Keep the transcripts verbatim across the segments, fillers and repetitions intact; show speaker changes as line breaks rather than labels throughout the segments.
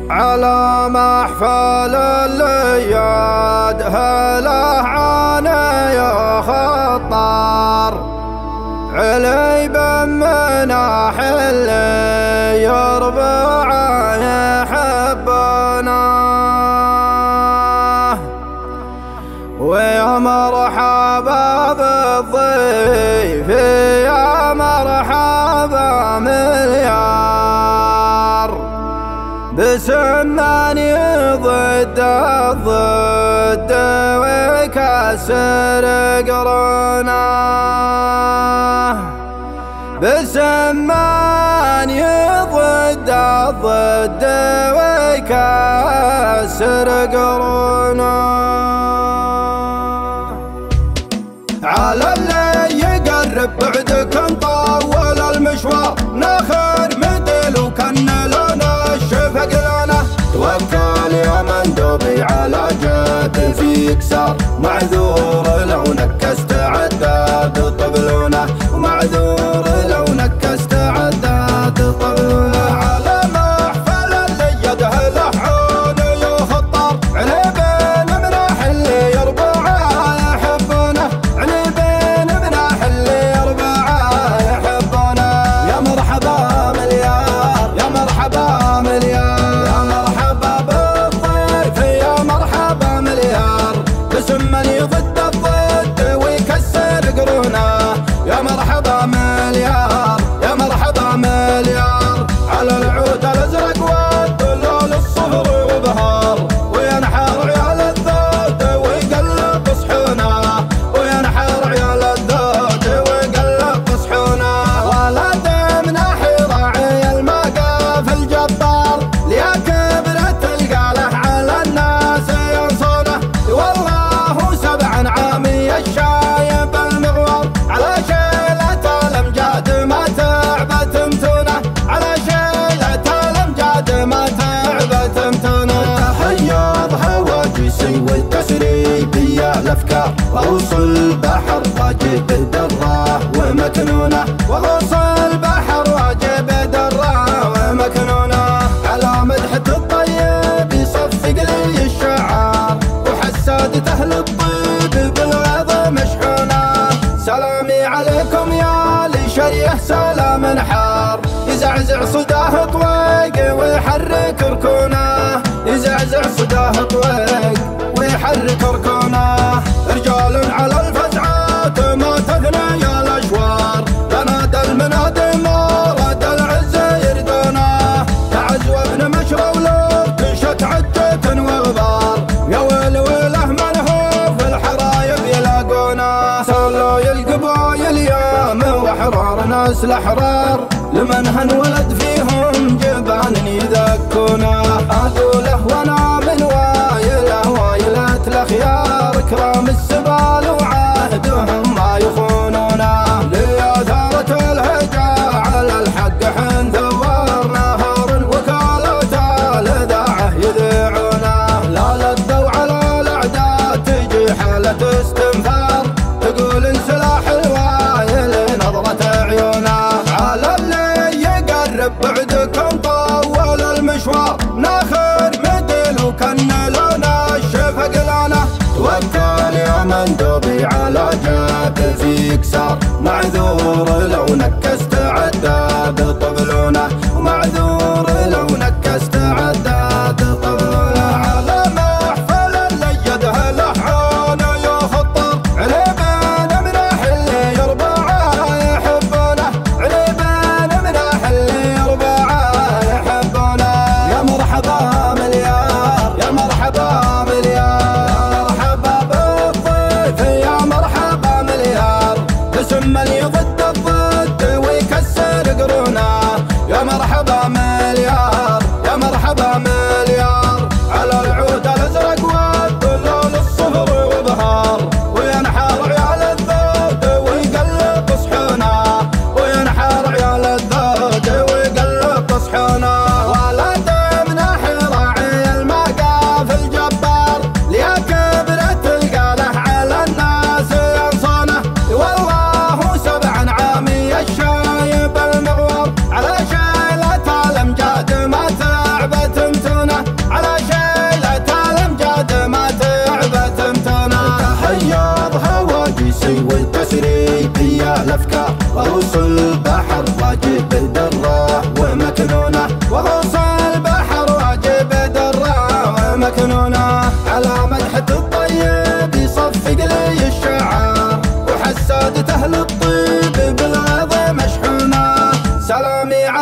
على محفل اللياد هله عانى يا خطار علي بمناح اللي يربع يحبنا ويا مرحبا بالضيف يا مرحبا مليار بسماني ضد الضد ويكسر قرنا بسماني ضد الضد ويكسر قرنا على اللي يقرب بعدكم طول المشوار ناخر مثل وكن لنا الشفق لنا توكل يا مندوبي على جد فيك صار معذور لو نكست عداد طبلونه ومعذور لو نكست عداد طبلونه على محفل اللي يده لحون يا خطار علي بين مناح اللي يربعه يحبونه علي بين مناح اللي يربعه يحبونه يا مرحبا مليار يا مرحبا مليار يا مرحبا بالضيف يا مرحبا مليار بسمني ضد الضد ويكسر قرونه يا مرحبا مليار يا مرحبا مليار على العود الازرق والدلول الصفر وبهار وينحر عيال الذود ويقلب صحونه وينحر عيال الذود ويقلب صحونه ولد مناحي راعي المقاف الجبار ليا كبرت القاله على الناس ينصونه والله سبع عامي الشايب المغوار على شيلة الامجاد ما تعبت متونه على شيلة الامجاد ما تعبت متونه تحيض هواجسي والتسريبية الافكار وغوص البحر واجب دراه ومكنونه وغوص البحر واجب دراه ومكنونه على مدحة الطيب يصفق لي الشعار وحسادة اهل الطيب بالغيظ مشحونه سلامي عليكم يا لشريه سلام حار يزعزع صداه طويق ويحرك ركونه يزعزع صداه طويق ويحرك ركونه رجال على الفزعات ما تثنى يا الاشوار تنادى المنادي مراد العز يردونه تعز وابن مشرى ولو تنشت عجة وغبار يا ويل ويله من هو في الحرايب يلاقونه صلوا القبايل يام واحرار ناس الاحرار لمن هنولد فيهم جبان يذكونه اقوله وانا من وايله وايلة الاخيار كرام السبال وعهدهم ما يخونونه ليثارة الهجا على الحق حين ثوار نهار وكالة الاذاعه يذيعونه لا لدوا على الاعداء تجي حالة استنفار تقول انسلاح الوايل نظرة عيونه على اللي يقرب بعدكم طول المشوار ناخر مثل وكن لنا الشفق لنا توكل يا مندوبي على جد فيك صار معذور لو نكست عداد طبلونه ومعذور لو نكست عداد طبلونه على محفل اللي يده لحون يا خطار علي بين مناح اللي يربعه يحبونه علي بين مناح اللي يربعه يحبونه يا مرحبا مليار يا مرحبا مليار مرحبا بالضيف يا مرحبا مليار بسمني ضد الضد ويكسر قرونه يا مرحبا مليار يا مرحبا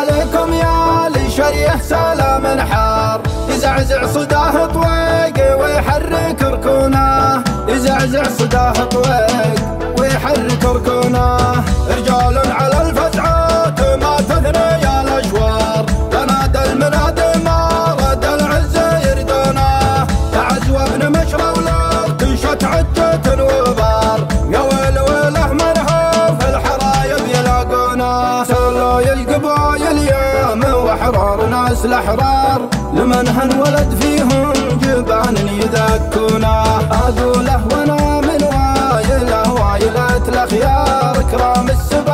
عليكم يا لشريه سلام حار يزعزع صداه طويق ويحرك ركونه يزعزع صداه طويق ويحرك ركونه رجال على الفتحات ما تثني يا الاشوار تنادى المنادى ما رد العز يردونه تعز وابن مشرى ولا تنشط عجة وبار يا ويل ويله منها في الحرايب يلاقونه سولو القبايل يا وحرار ناس الاحرار لمن ولد فيهم جبان يذكونه اقوله وانا من وايله وايلة الاخيار كرام السبا